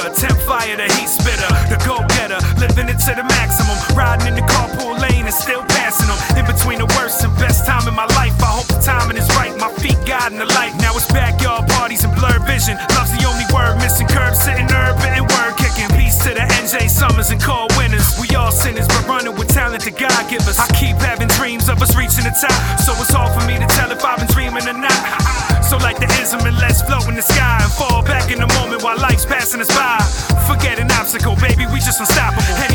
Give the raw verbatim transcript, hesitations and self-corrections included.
temp fire, the heat spitter, the go-getter, living it to the maximum, riding in the carpool lane and still passing them. In between the worst and best time in my life, I hope the timing is right, my feet guiding the light. Now it's backyard parties and blurred vision, love's the only word missing, curb sitting, urban and word kicking. Peace to the N J Summers and call winners. We all sinners, but running with talent that God give us. I keep having dreams of us reaching the top, so it's hard for me to tell if I've been dreaming or not. So like the ism and let's float in the sky and fall back in the moment while life's passing us by. Forget an obstacle, baby, we just unstoppable.